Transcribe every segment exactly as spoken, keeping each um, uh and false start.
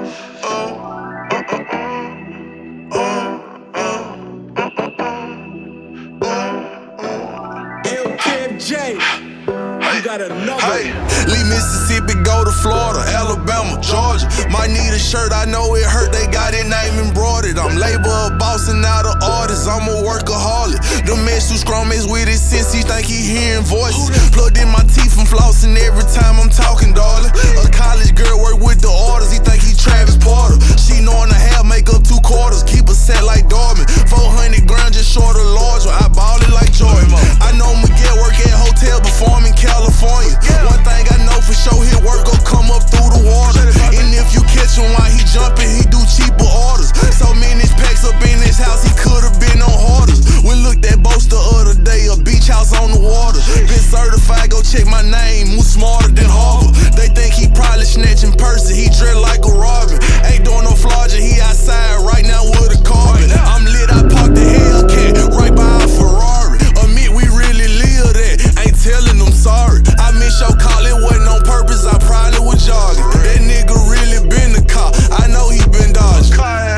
Hey, leave Mississippi, go to Florida, Alabama, Georgia. Might need a shirt, I know it hurt, they got it name embroidered. I'm label a boss and not an artist, I'm a workaholic. The mess who scrummies with his sense, he think he hearing voices. Plugged in my teeth and flossing every time I'm talking, darling. A college girl work with the orders, he think he Travis Porter. She knowing the half, make up two quarters, keep a set like Dorman. four hundred grand just short of large, I ball it like Jordan. I know Miguel work at hotel before I'm in California. One thing I know for sure, his work gon' come up through the water. And if you catch him while he jumping, he do cheaper orders. So many packs up in his house, he could've been on hoarders. We looked at boats the other day, a beach house on the water. Been certified, go check my name, move smarter than Harvard. They think he probably snatching purses, he dressed like a Robin. Ain't doing no flogging, he outside right now with a carbon. I'm lit, I parked the Hellcat right by a Ferrari. Admit we really live that, ain't telling them sorry. I miss your call, it wasn't on purpose, I probably was jogging. That nigga really been the cop, I know he been dodging.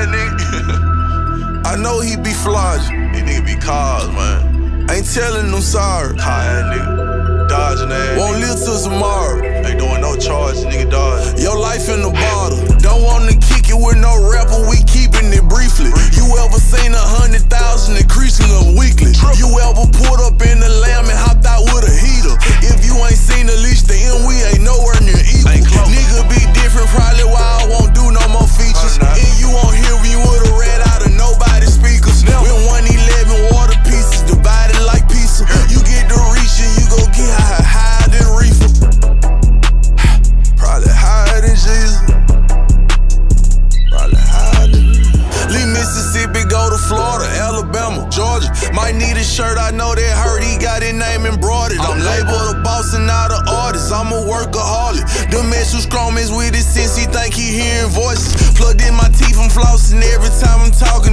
I know he be flogging. These niggas be cars, man. Ain't telling them sorry. Car ass nigga, dodging ass. Won't live till tomorrow. Ain't doing no charge, nigga dodging. Your life in the bottle. Don't wanna kick it with no rapper, we keeping it briefly. You ever seen a hundred thousand increasing them weekly? You ever pulled up in the lamb and hopped out with a heater? If you ain't seen the least the end, we ain't nowhere near equal. Nigga be different, probably why I won't do no more features. And you won't hear me with a red out of nobody's speakers. With one eleven water pieces divided like pizza. You get the reaching, you gon' get high, higher than reefer. Probably higher than Jesus. Probably higher than leave Mississippi, go to Florida, Alabama, Georgia. Might need a shirt, I know that hurt, he got his name embroidered. I'm labeled a boss and not an artist, I'm a workaholic. The mess who scrummies with his sense, he think he hearing voices. Plugged in my teeth and flossing every time I'm talking.